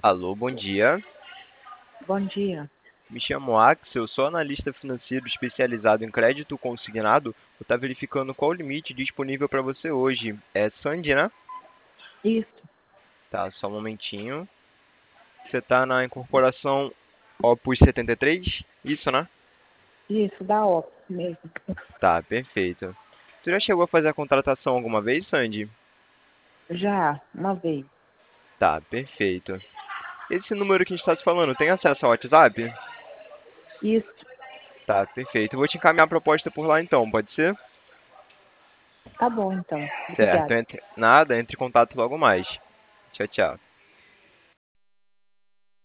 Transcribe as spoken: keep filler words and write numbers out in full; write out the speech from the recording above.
Alô, bom dia. Bom dia. Me chamo Axel, sou analista financeiro especializado em crédito consignado. Vou estar verificando qual o limite disponível para você hoje. É Sandy, né? Isso, Tá, só um momentinho. Você está na incorporação Opus setenta e três? Isso, né? isso, da Office mesmo. Tá, perfeito. Tu já chegou a fazer a contratação alguma vez, Sandy? Já, uma vez. Tá, perfeito. Esse número que a gente está se falando, tem acesso ao WhatsApp? Isso, Tá, perfeito. Eu vou te encaminhar a proposta por lá então, pode ser? tá bom então. Certo, Obrigada. entre... nada, entre em contato logo mais. Tchau, tchau.